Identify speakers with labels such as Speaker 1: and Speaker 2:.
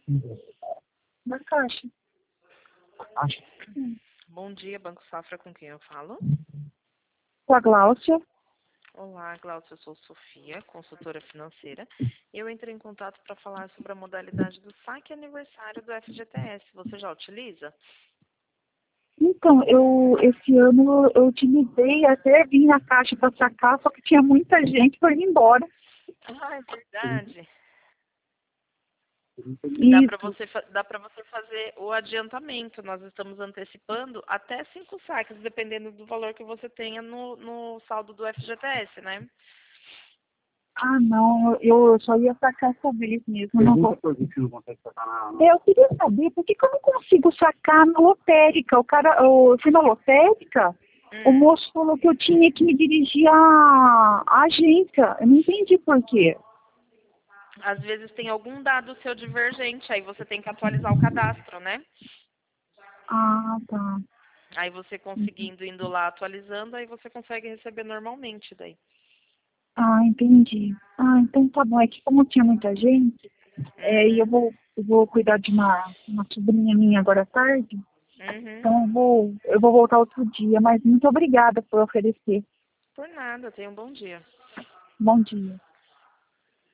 Speaker 1: Na Caixa.
Speaker 2: Acho.
Speaker 3: Bom dia, Banco Safra, com quem eu falo?
Speaker 1: Com a Gláucia.
Speaker 3: Olá, Glaucia, eu sou Sofia, consultora financeira. Eu entrei em contato para falar sobre a modalidade do saque aniversário do FGTS. Você já utiliza?
Speaker 1: Então, esse ano eu utilizei, até vim na Caixa para sacar, só que tinha muita gente para ir embora.
Speaker 3: Ah, é verdade.
Speaker 1: Isso.
Speaker 3: Dá para você fazer o adiantamento. Nós estamos antecipando até 5 saques, dependendo do valor que você tenha no saldo do FGTS, né?
Speaker 1: Ah, não, eu só ia sacar essa vez mesmo. Não vou.
Speaker 2: Por que você não consegue sacar na...
Speaker 1: Eu queria saber por que que eu não consigo sacar na lotérica. Eu fui na lotérica, o moço falou que eu tinha que me dirigir à agência. Eu não entendi por quê.
Speaker 3: Às vezes tem algum dado seu divergente, aí você tem que atualizar o cadastro, né?
Speaker 1: Ah, tá.
Speaker 3: Aí você conseguindo, indo lá atualizando, aí você consegue receber normalmente daí.
Speaker 1: Ah, entendi. Ah, então tá bom. É que como tinha muita gente, e eu vou cuidar de uma sobrinha minha agora à tarde, então eu vou voltar outro dia. Mas muito obrigada por oferecer.
Speaker 3: Por nada, tenha um bom dia.
Speaker 1: Bom dia.